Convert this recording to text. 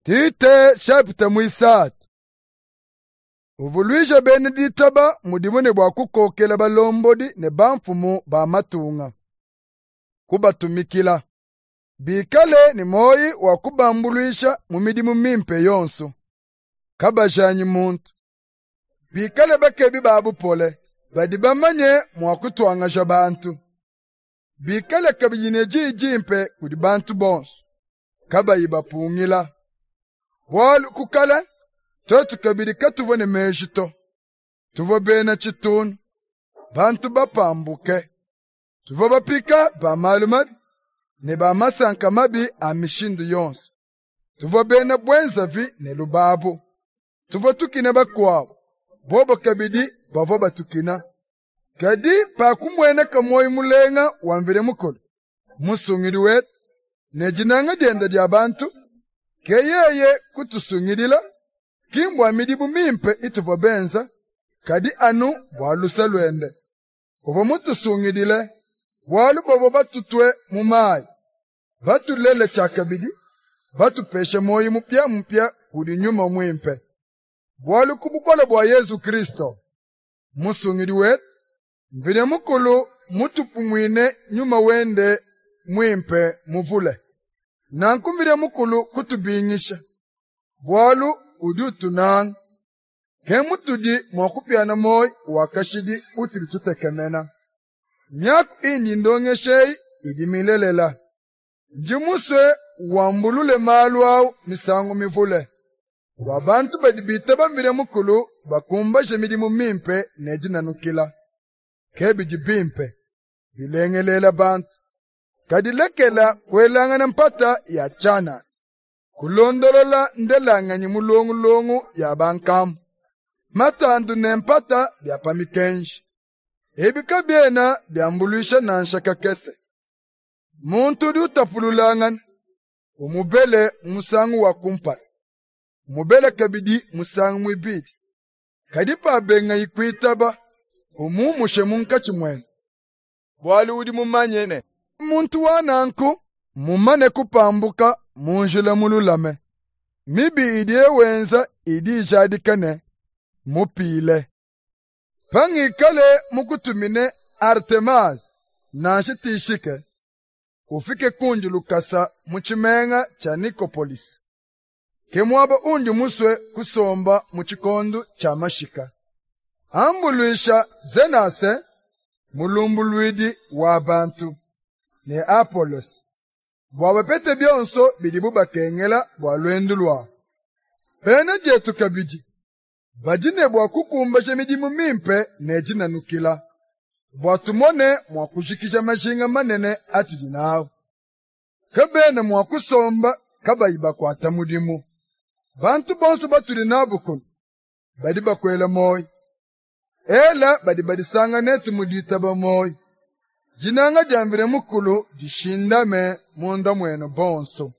Tite chapter mwisat. Uvulwisha bene ditaba mudimone bwa kukokela balombodi ne bamfumu ba matunga. Kubatumikila. Bikale ni moyi wa kubambulwisha mumidimu mimpe yonso. Kabashanyi muntu. Bikale bakebi babu pole. Badibamanye mwakutwangasha bantu. Bikale kabijine jimpe kudi bantu bonso. Kabayiba pungila. Bwalu kukala, totu kabidi katuvone mejito. Tuvo bena chitunu. Bantu bapambuke. Tuvo bapika ba malumabi. Ne ba masanka mabi amishindu yonso. Tuvo bena bwenzavi ne lubabu. Tuvo tukine bakwawo. Bobo kabidi bavo batukina. Kadi pa kumwene kamoyi mulenga wamvire mukolo. Musungiri wetu. Ne jinanga dienda dia bantu. Keyeye kutusungidila, kimbwa midibu mimpe ituvo benza, kadi anu bwalusa lwende. Ovo mutusungidile, bwalu bobo batutwe mumai. Batulele chakabidi, batupeshe moyi mpya kudi nyuma mwimpe. Bwalu kubukola bwa Yesu Kristo. Musungidi wetu, mvine mukulu mutupumwine nyuma wende mwimpe muvule. Nankumvire mukulu kutubingisha. Bwalu udutunang. Kemutudi mwakupyana moyi wakashidi utili tutekemena. Nyaku ini ndongeshei idimilelela. Njimuswe wambulule malu au misangu mivule. Wabantu badibita bambire mukulu bakumbashe midimu mimpe nejina nukila. Kebi jibimpe. Bilengelela bantu. Kadilekela kwelangana mpata ya chana. Kulondolola ndelanganyi mulongu ya bankamu. Matandu ne mpata bya pamikenji. Ebika biena byambuluisha na nshaka kese. Muntu di utapululangana. Umubele musangu wa kumpala. Umubele kabidi musangu mwibidi. Kadipa benga ikuitaba. Umumushe munkachi mwene. Bwali udi mumanyene. Muntu wananku, mumane kupambuka, munjule mululame. Mibi idie wenza, idi jadikane, mupile. Pangikale mukutumine Artemas, nanshitishike. Ufike kunjulu kasa muchimenga cha Nikopolis. Kemwaba unju muswe kusomba muchikondu cha mashika. Ambuluisha zenase, mulumbulwidi wa bantu. Ne Apollos. Bwabapete byonso bidibu bakengela bwalwendulwa. Pene jetu kabidi. Badine bwakukumbashe midimu mimpe nejina nukila. Bwatumone mwakushikisha mashinga manene atujinawo. Kabene mwakusomba kabayiba kwata mudimu. Bantu bonso batuli nabukunu. Badiba kwela moyi. Ela badibadisanga netu muditaba moyi. Jinanga jambire mukulu jishindame munda mweno bonso.